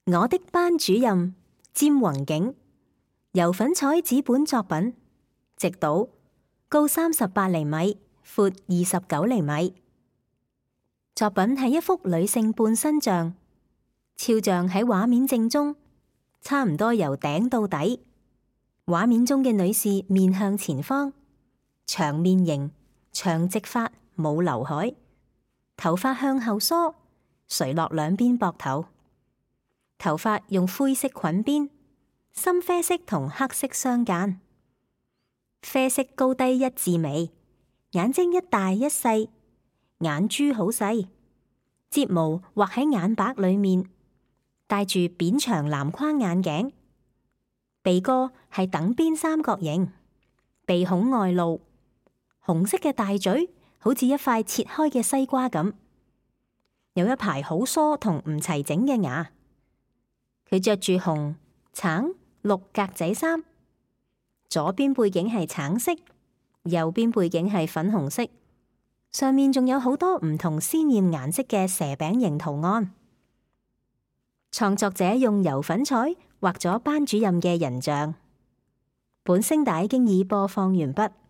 我的班主任詹宏景，油粉彩紙本作品，直倒，高38厘米，闊29厘米。作品係一幅女性半身像，肖像喺畫面正中，差唔多由頂到底。畫面中嘅女士面向前方，長面型，長直髮，冇劉海，頭髮向後梳，垂落兩邊膊頭。頭髮用灰色捆邊，深啡色同黑色相間，啡色高低一字眉，眼睛一大一細，眼珠好細，睫毛畫喺眼白裏面，戴住扁長藍框眼鏡，鼻哥係等邊三角形，鼻孔外露，紅色嘅大嘴好似一塊切開嘅西瓜咁，有一排好疏同唔齊整嘅牙。佢着住紅、橙、綠格仔衫，左邊背景係橙色，右邊背景係粉紅色，上面仲有好多唔同鮮豔顏色嘅蛇餅形圖案。創作者用油粉彩畫咗班主任嘅人像。本聲帶經已播放完畢。